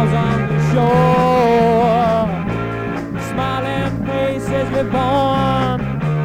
sails on the shore. Smiling faces reborn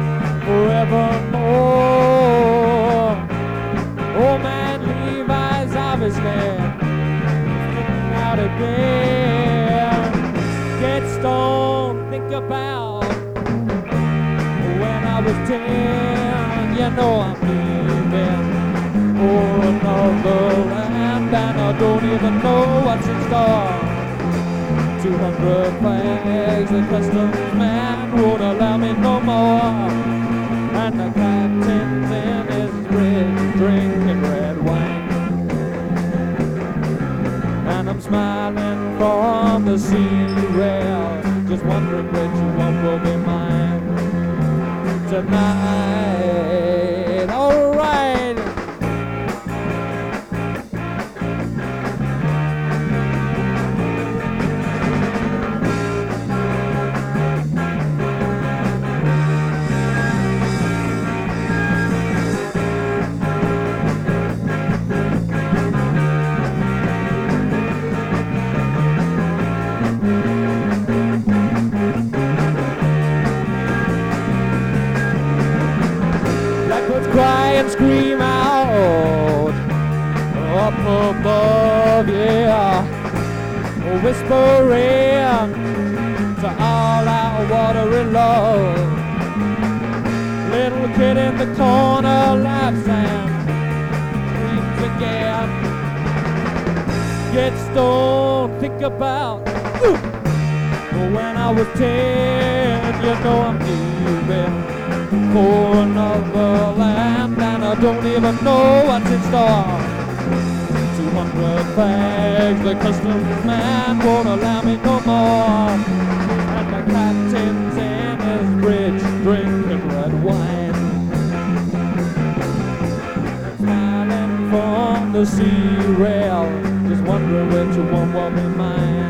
forevermore. Old man Levi's obviously out again. Get stoned, think about when I was 10. You know I'm leaving for another land, and I don't even know what's in store. 200 flags, the customs man won't allow me no more. And the captain's in his bridge drinking red wine. And I'm smiling from the sea rail, just wondering which one will be mine tonight. All right. Cry and scream out up above, yeah, whispering to all our watery love. Little kid in the corner laughs and screams again. Get stoned, think about when I was 10. You know I'm leaving for another land, and I don't even know what's in store. 200 flags, the customs man won't allow me no more. And the captain's in his bridge drinking red wine. Smiling from the sea rail, just wondering which one will be mine.